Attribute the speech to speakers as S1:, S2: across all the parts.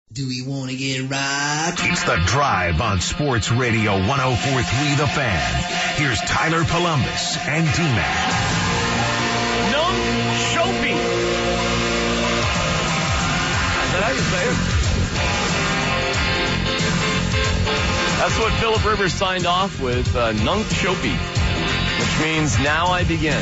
S1: Do we want to get rocked?
S2: It's The Drive on Sports Radio 104.3 The Fan. Here's Tyler Columbus and T-Mac.
S3: Nung Chopi. Is that how you say it? That's what Phillip Rivers signed off with, Nung Chopi, which means now I begin.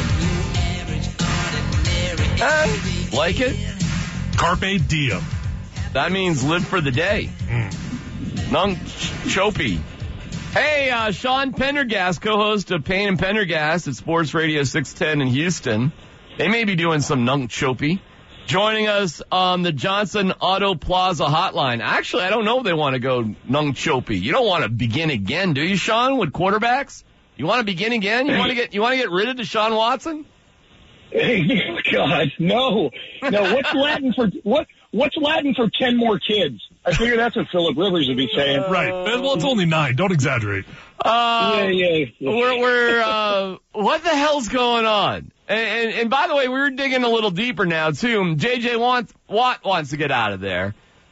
S3: Like it?
S4: Carpe diem.
S3: That means live for the day. Nung Chopi. Hey, Sean Pendergast, co-host of Payne and Pendergast at Sports Radio 610 in Houston. They may be doing some Nung Chopi. Joining us on the Johnson Auto Plaza hotline. Actually, I don't know if they want to go Nung Chopi. You don't want to begin again, do you, Sean, with quarterbacks? You want to begin again? You want to get rid of Deshaun Watson?
S5: God, no. What's Latin for 10 more kids? I figure that's what Phillip Rivers would be saying.
S4: Right. Well, it's only 9. Don't exaggerate.
S3: Yeah. We're what the hell's going on? And by the way, we're digging a little deeper now, too. J.J. Watt wants to get out of there.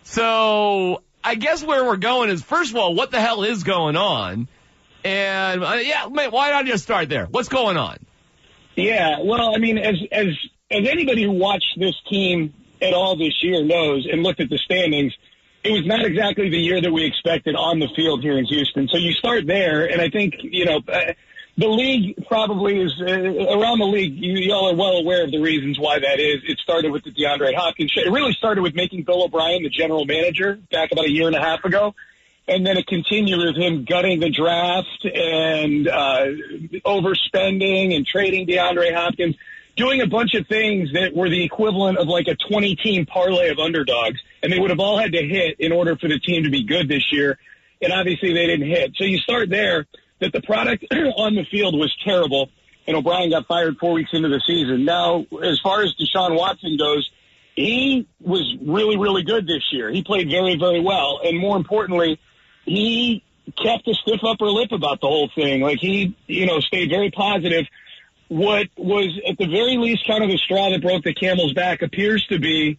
S3: So I guess where we're going is, first of all, what the hell is going on? And, why not just start there? What's going on?
S5: Yeah, well, I mean, as anybody who watched this team at all this year knows and looked at the standings, it was not exactly the year that we expected on the field here in Houston. So you start there, and I think, the league probably is around the league. You all are well aware of the reasons why that is. It started with the DeAndre Hopkins. It really started with making Bill O'Brien the general manager back about a year and a half ago. And then it continued with him gutting the draft and overspending and trading DeAndre Hopkins, doing a bunch of things that were the equivalent of like a 20-team parlay of underdogs. And they would have all had to hit in order for the team to be good this year. And obviously they didn't hit. So you start there, that the product on the field was terrible, and O'Brien got fired 4 weeks into the season. Now, as far as Deshaun Watson goes, he was really, really good this year. He played very, very well. And more importantly, he kept a stiff upper lip about the whole thing. Like, he, stayed very positive. What was, at the very least, kind of the straw that broke the camel's back appears to be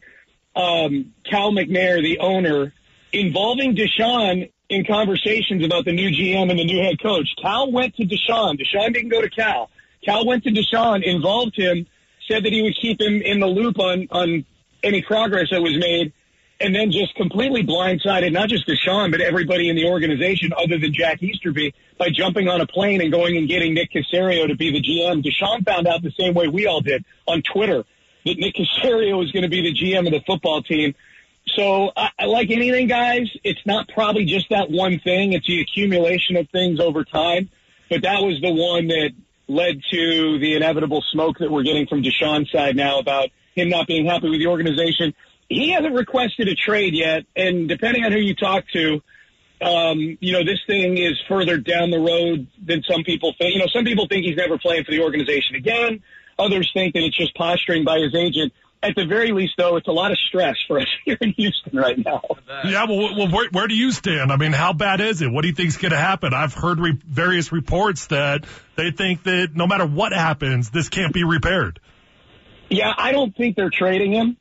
S5: Cal McNair, the owner, involving Deshaun in conversations about the new GM and the new head coach. Cal went to Deshaun. Deshaun didn't go to Cal. Cal went to Deshaun, involved him, said that he would keep him in the loop on any progress that was made, and then just completely blindsided not just Deshaun, but everybody in the organization other than Jack Easterby by jumping on a plane and going and getting Nick Caserio to be the GM. Deshaun found out the same way we all did on Twitter that Nick Caserio was going to be the GM of the football team. So, like anything, guys, it's not probably just that one thing. It's the accumulation of things over time. But that was the one that led to the inevitable smoke that we're getting from Deshaun's side now about him not being happy with the organization. He hasn't requested a trade yet, and depending on who you talk to, this thing is further down the road than some people think. Some people think he's never playing for the organization again. Others think that it's just posturing by his agent. At the very least, though, it's a lot of stress for us here in Houston right now.
S4: Yeah, well, where do you stand? I mean, how bad is it? What do you think's going to happen? I've heard various reports that they think that no matter what happens, this can't be repaired.
S5: Yeah, I don't think they're trading him.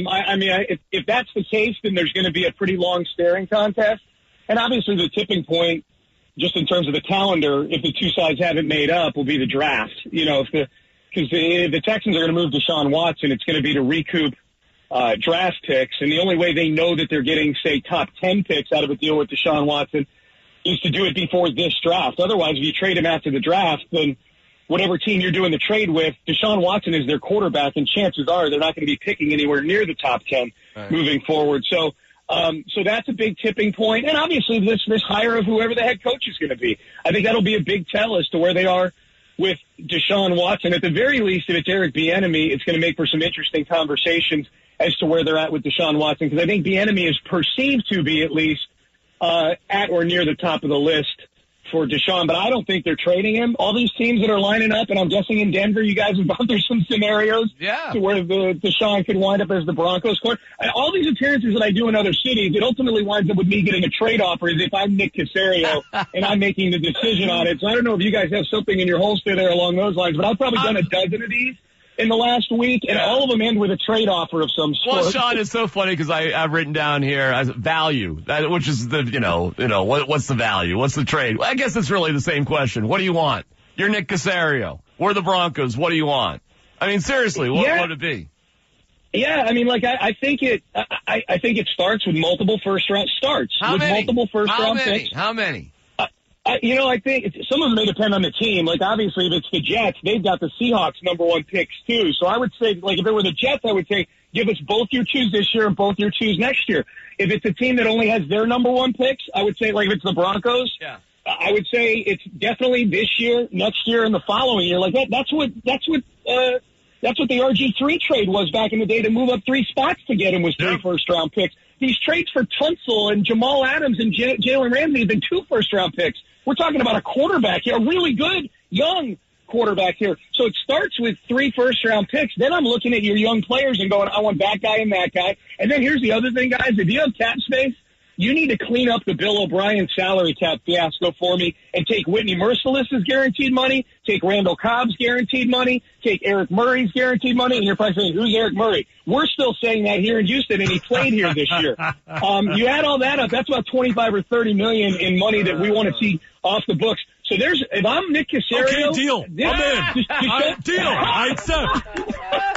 S5: If that's the case, then there's going to be a pretty long staring contest. And obviously the tipping point, just in terms of the calendar, if the two sides haven't made up, will be the draft. Because if the Texans are going to move Deshaun Watson, it's going to be to recoup draft picks. And the only way they know that they're getting, say, top 10 picks out of a deal with Deshaun Watson is to do it before this draft. Otherwise, if you trade him after the draft, then whatever team you're doing the trade with, Deshaun Watson is their quarterback, and chances are they're not going to be picking anywhere near the top 10 moving forward. So that's a big tipping point. And obviously this hire of whoever the head coach is going to be. I think that'll be a big tell as to where they are with Deshaun Watson. At the very least, if it's Eric Bieniemy, it's going to make for some interesting conversations as to where they're at with Deshaun Watson, because I think Bieniemy is perceived to be at least at or near the top of the list for Deshaun, but I don't think they're trading him. All these teams that are lining up, and I'm guessing in Denver, you guys have gone through some scenarios to where Deshaun could wind up as the Broncos court. All these appearances that I do in other cities, it ultimately winds up with me getting a trade offer as if I'm Nick Caserio and I'm making the decision on it. So I don't know if you guys have something in your holster there along those lines, but I've probably done a dozen of these. in the last week, and all of them end with a trade offer of some sort.
S3: Well, Sean, it's so funny because I've written down here as value, which is the, what's the value? What's the trade? Well, I guess it's really the same question. What do you want? You're Nick Caserio. We're the Broncos. What do you want? I mean, seriously, what would it be?
S5: Yeah, I mean, like I think it starts with multiple first-round starts.
S3: How
S5: with
S3: many?
S5: multiple first-round picks.
S3: How many?
S5: I think some of them may depend on the team. Like, obviously, if it's the Jets, they've got the Seahawks #1 picks, too. So I would say, like, if it were the Jets, I would say, give us both your twos this year and both your twos next year. If it's a team that only has their #1 picks, I would say, like, if it's the Broncos, I would say it's definitely this year, next year, and the following year. Like, that's what the RG3 trade was back in the day, to move up 3 spots to get him, was 3 first-round picks. These trades for Tunsil and Jamal Adams and Jalen Ramsey have been 2 first-round picks. We're talking about a quarterback here, a really good young quarterback here. So it starts with 3 first-round picks. Then I'm looking at your young players and going, I want that guy and that guy. And then here's the other thing, guys. If you have cap space, you need to clean up the Bill O'Brien salary cap fiasco for me and take Whitney Merciless's guaranteed money, take Randall Cobb's guaranteed money, take Eric Murray's guaranteed money. And you're probably saying, who's Eric Murray? We're still saying that here in Houston, and he played here this year. You add all that up, that's about 25 or 30 million in money that we want to see off the books. So if I'm Nick Caserio.
S4: Okay, deal. I'm in. Deal. I accept.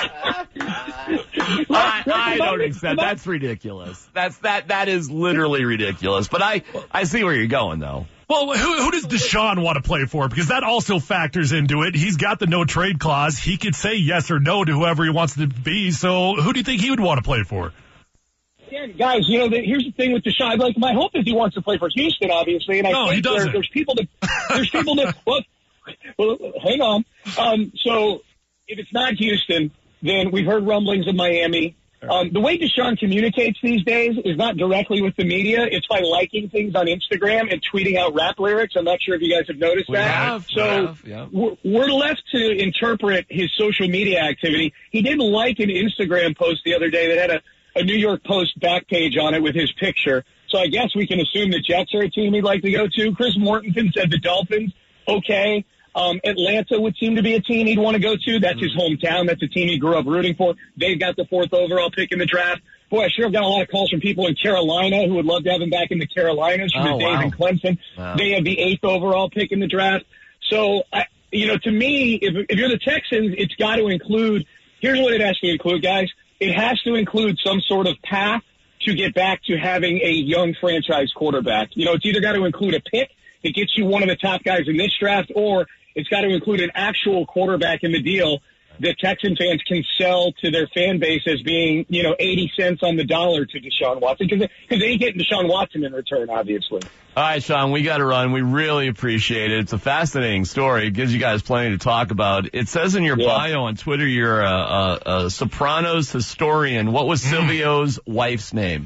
S3: I don't accept. That's ridiculous. That is literally ridiculous. But I see where you're going, though.
S4: Well, who does Deshaun want to play for? Because that also factors into it. He's got the no trade clause. He could say yes or no to whoever he wants to be. So who do you think he would want to play for?
S5: Again, guys, here's the thing with Deshaun. Like, my hope is he wants to play for Houston, obviously. And I think there's people that well, hang on. So if it's not Houston, then we've heard rumblings of Miami. The way Deshaun communicates these days is not directly with the media. It's by liking things on Instagram and tweeting out rap lyrics. I'm not sure if you guys have noticed that. We're left to interpret his social media activity. He did like an Instagram post the other day that had a New York Post back page on it with his picture. So I guess we can assume the Jets are a team he'd like to go to. Chris Mortensen said the Dolphins. Okay. Atlanta would seem to be a team he'd want to go to. That's his hometown. That's a team he grew up rooting for. They've got the 4th overall pick in the draft. Boy, I sure have got a lot of calls from people in Carolina who would love to have him back in the Carolinas from his days in Clemson. Wow. They have the 8th overall pick in the draft. So, to me, if you're the Texans, it's got to include – here's what it has to include, guys. It has to include some sort of path to get back to having a young franchise quarterback. It's either got to include a pick that gets you one of the top guys in this draft, or it's got to include an actual quarterback in the deal that Texan fans can sell to their fan base as being, 80 cents on the dollar to Deshaun Watson, because they ain't getting Deshaun Watson in return, obviously.
S3: All right, Sean, we got to run. We really appreciate it. It's a fascinating story. It gives you guys plenty to talk about. It says in your bio on Twitter you're a Sopranos historian. What was Silvio's wife's name?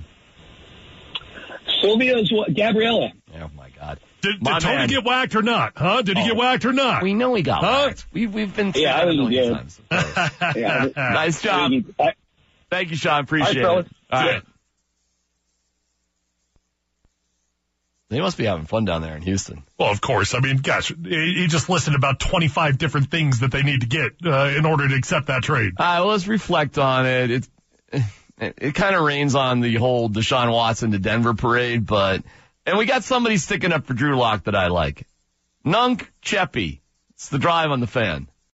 S5: Silvio's Gabriella.
S3: Oh, my God.
S4: Did Tony get whacked or not? Huh? Did he get whacked or not?
S3: We know he got whacked. We've been through that a million times. Nice job. Thank you, Sean. Appreciate it. All right. They must be having fun down there in Houston.
S4: Well, of course. I mean, gosh, he just listed about 25 different things that they need to get in order to accept that trade.
S3: Well, let's reflect on it. It kind of rains on the whole Deshaun Watson to Denver parade, and we got somebody sticking up for Drew Lock that I like. Nunk Cheppy. It's the Drive on the Fan.